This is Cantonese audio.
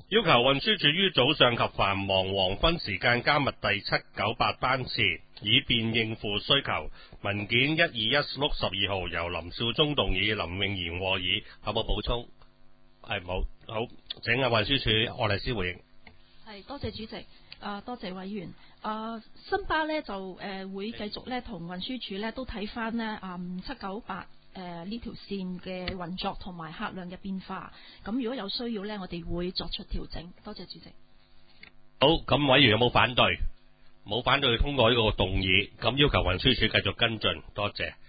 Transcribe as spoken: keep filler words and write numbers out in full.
要求運輸署於早上及繁忙黃昏時間加密第七九八班次，以便應付需求。文件一二一六十二號由林少忠動議，林穎賢和議。有冇補充？係冇。好，請阿運輸署愛麗絲回應。 係，多謝主席。啊，多謝委員。啊，新巴呢就誒、呃、會繼續咧同運輸署咧都睇翻呢啊七九八誒呢條線嘅運作同埋客量嘅變化。咁如果有需要呢，我哋會作出調整。多謝主席。 好，咁委員有冇反對？冇反對通過呢個動議，咁要求運輸署繼續跟進。多謝。